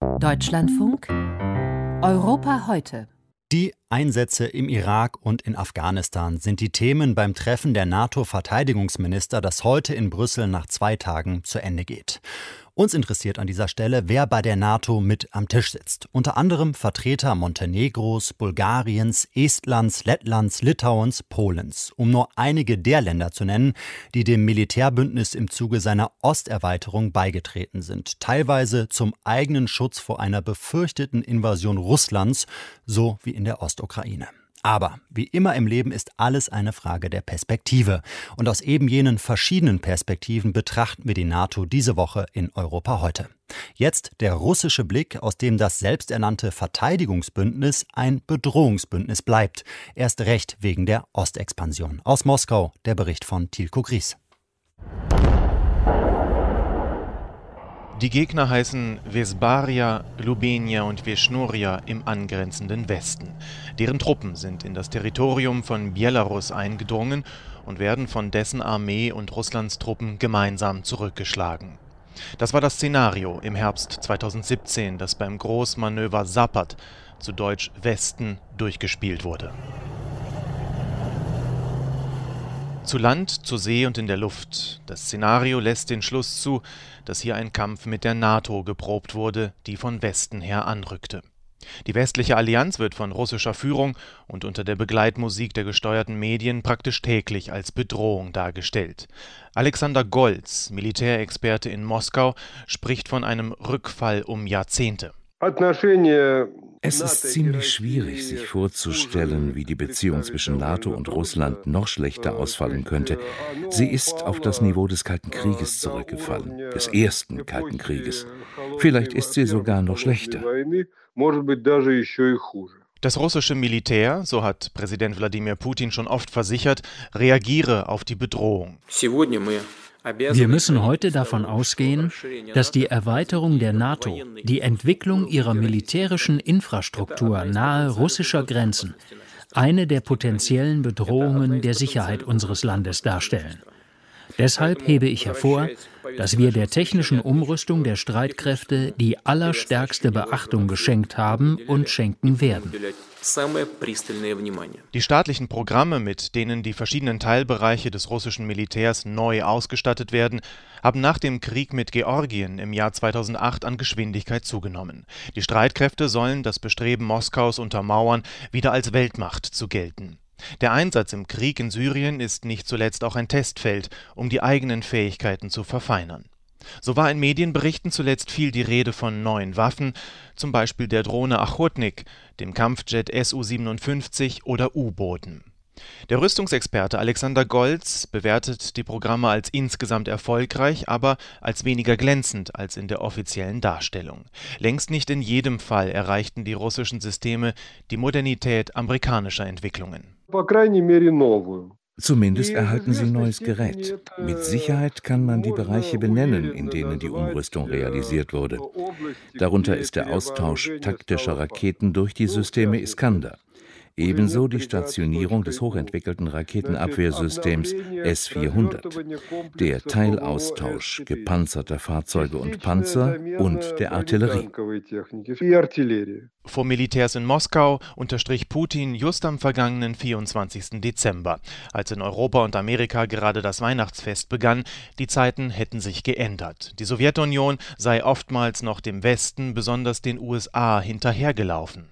Deutschlandfunk Europa heute. Die Einsätze im Irak und in Afghanistan sind die Themen beim Treffen der NATO-Verteidigungsminister, das heute in Brüssel nach 2 Tagen zu Ende geht. Uns interessiert an dieser Stelle, wer bei der NATO mit am Tisch sitzt. Unter anderem Vertreter Montenegros, Bulgariens, Estlands, Lettlands, Litauens, Polens, um nur einige der Länder zu nennen, die dem Militärbündnis im Zuge seiner Osterweiterung beigetreten sind. Teilweise zum eigenen Schutz vor einer befürchteten Invasion Russlands, so wie in der Ostukraine. Aber wie immer im Leben ist alles eine Frage der Perspektive. Und aus eben jenen verschiedenen Perspektiven betrachten wir die NATO diese Woche in Europa heute. Jetzt der russische Blick, aus dem das selbsternannte Verteidigungsbündnis ein Bedrohungsbündnis bleibt. Erst recht wegen der Ostexpansion. Aus Moskau der Bericht von Tilko Gries. Die Gegner heißen Vesbaria, Lubenia und Veschnoria im angrenzenden Westen. Deren Truppen sind in das Territorium von Belarus eingedrungen und werden von dessen Armee und Russlands Truppen gemeinsam zurückgeschlagen. Das war das Szenario im Herbst 2017, das beim Großmanöver Zapad, zu Deutsch Westen, durchgespielt wurde. Zu Land, zu See und in der Luft. Das Szenario lässt den Schluss zu, dass hier ein Kampf mit der NATO geprobt wurde, die von Westen her anrückte. Die westliche Allianz wird von russischer Führung und unter der Begleitmusik der gesteuerten Medien praktisch täglich als Bedrohung dargestellt. Alexander Goltz, Militärexperte in Moskau, spricht von einem Rückfall um Jahrzehnte. Es ist ziemlich schwierig, sich vorzustellen, wie die Beziehung zwischen NATO und Russland noch schlechter ausfallen könnte. Sie ist auf das Niveau des Kalten Krieges zurückgefallen, des ersten Kalten Krieges. Vielleicht ist sie sogar noch schlechter. Das russische Militär, so hat Präsident Wladimir Putin schon oft versichert, reagiere auf die Bedrohung. Wir müssen heute davon ausgehen, dass die Erweiterung der NATO, die Entwicklung ihrer militärischen Infrastruktur nahe russischer Grenzen, eine der potenziellen Bedrohungen der Sicherheit unseres Landes darstellen. Deshalb hebe ich hervor, dass wir der technischen Umrüstung der Streitkräfte die allerstärkste Beachtung geschenkt haben und schenken werden. Die staatlichen Programme, mit denen die verschiedenen Teilbereiche des russischen Militärs neu ausgestattet werden, haben nach dem Krieg mit Georgien im Jahr 2008 an Geschwindigkeit zugenommen. Die Streitkräfte sollen das Bestreben Moskaus untermauern, wieder als Weltmacht zu gelten. Der Einsatz im Krieg in Syrien ist nicht zuletzt auch ein Testfeld, um die eigenen Fähigkeiten zu verfeinern. So war in Medienberichten zuletzt viel die Rede von neuen Waffen, zum Beispiel der Drohne Ochotnik, dem Kampfjet Su-57 oder U-Booten. Der Rüstungsexperte Alexander Goltz bewertet die Programme als insgesamt erfolgreich, aber als weniger glänzend als in der offiziellen Darstellung. Längst nicht in jedem Fall erreichten die russischen Systeme die Modernität amerikanischer Entwicklungen. Zumindest erhalten sie neues Gerät. Mit Sicherheit kann man die Bereiche benennen, in denen die Umrüstung realisiert wurde. Darunter ist der Austausch taktischer Raketen durch die Systeme Iskander. Ebenso die Stationierung des hochentwickelten Raketenabwehrsystems S-400, der Teilaustausch gepanzerter Fahrzeuge und Panzer und der Artillerie. Vor Militärs in Moskau unterstrich Putin just am vergangenen 24. Dezember, als in Europa und Amerika gerade das Weihnachtsfest begann, die Zeiten hätten sich geändert. Die Sowjetunion sei oftmals noch dem Westen, besonders den USA, hinterhergelaufen.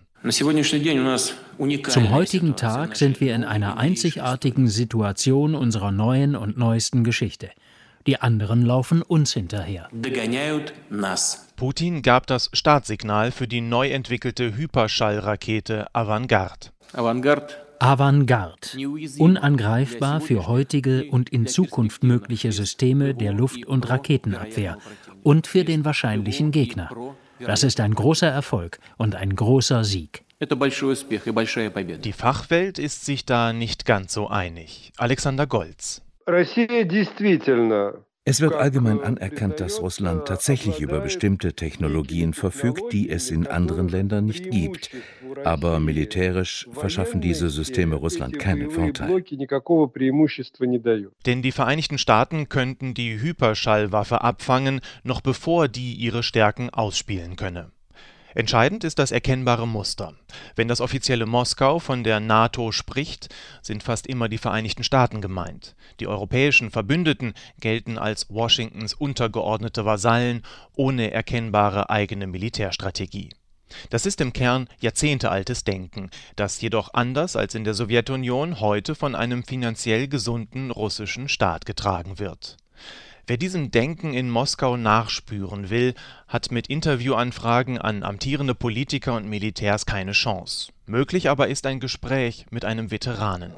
Zum heutigen Tag sind wir in einer einzigartigen Situation unserer neuen und neuesten Geschichte. Die anderen laufen uns hinterher. Putin gab das Startsignal für die neu entwickelte Hyperschallrakete Avangard. Avangard, unangreifbar für heutige und in Zukunft mögliche Systeme der Luft- und Raketenabwehr und für den wahrscheinlichen Gegner. Das ist ein großer Erfolg und ein großer Sieg. Die Fachwelt ist sich da nicht ganz so einig. Alexander Goltz. Es wird allgemein anerkannt, dass Russland tatsächlich über bestimmte Technologien verfügt, die es in anderen Ländern nicht gibt. Aber militärisch verschaffen diese Systeme Russland keinen Vorteil. Denn die Vereinigten Staaten könnten die Hyperschallwaffe abfangen, noch bevor die ihre Stärken ausspielen könne. Entscheidend ist das erkennbare Muster. Wenn das offizielle Moskau von der NATO spricht, sind fast immer die Vereinigten Staaten gemeint. Die europäischen Verbündeten gelten als Washingtons untergeordnete Vasallen ohne erkennbare eigene Militärstrategie. Das ist im Kern jahrzehntealtes Denken, das jedoch anders als in der Sowjetunion heute von einem finanziell gesunden russischen Staat getragen wird. Wer diesem Denken in Moskau nachspüren will, hat mit Interviewanfragen an amtierende Politiker und Militärs keine Chance. Möglich aber ist ein Gespräch mit einem Veteranen.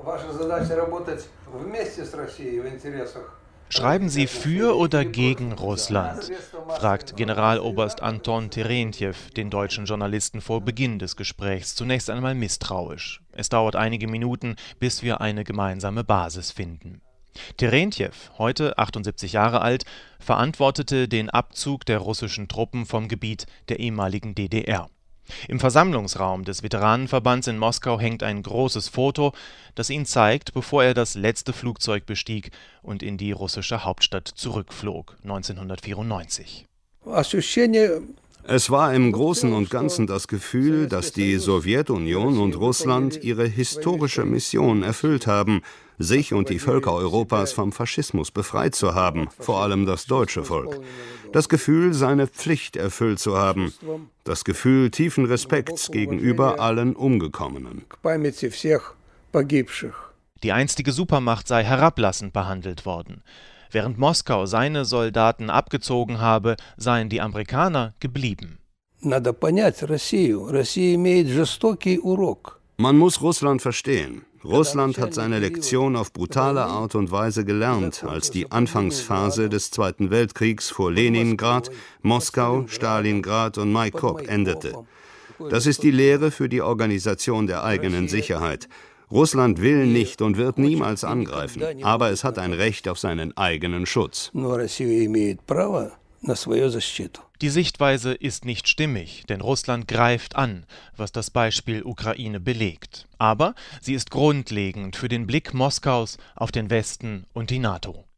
Schreiben Sie für oder gegen Russland? Fragt Generaloberst Anton Terentjew den deutschen Journalisten vor Beginn des Gesprächs zunächst einmal misstrauisch. Es dauert einige Minuten, bis wir eine gemeinsame Basis finden. Terentjew, heute 78 Jahre alt, verantwortete den Abzug der russischen Truppen vom Gebiet der ehemaligen DDR. Im Versammlungsraum des Veteranenverbands in Moskau hängt ein großes Foto, das ihn zeigt, bevor er das letzte Flugzeug bestieg und in die russische Hauptstadt zurückflog, 1994. Es war im Großen und Ganzen das Gefühl, dass die Sowjetunion und Russland ihre historische Mission erfüllt haben, sich und die Völker Europas vom Faschismus befreit zu haben, vor allem das deutsche Volk. Das Gefühl, seine Pflicht erfüllt zu haben. Das Gefühl tiefen Respekts gegenüber allen Umgekommenen. Die einstige Supermacht sei herablassend behandelt worden. Während Moskau seine Soldaten abgezogen habe, seien die Amerikaner geblieben. Man muss Russland verstehen. Russland hat seine Lektion auf brutale Art und Weise gelernt, als die Anfangsphase des Zweiten Weltkriegs vor Leningrad, Moskau, Stalingrad und Maikop endete. Das ist die Lehre für die Organisation der eigenen Sicherheit. Russland will nicht und wird niemals angreifen, aber es hat ein Recht auf seinen eigenen Schutz. Die Sichtweise ist nicht stimmig, denn Russland greift an, was das Beispiel Ukraine belegt. Aber sie ist grundlegend für den Blick Moskaus auf den Westen und die NATO.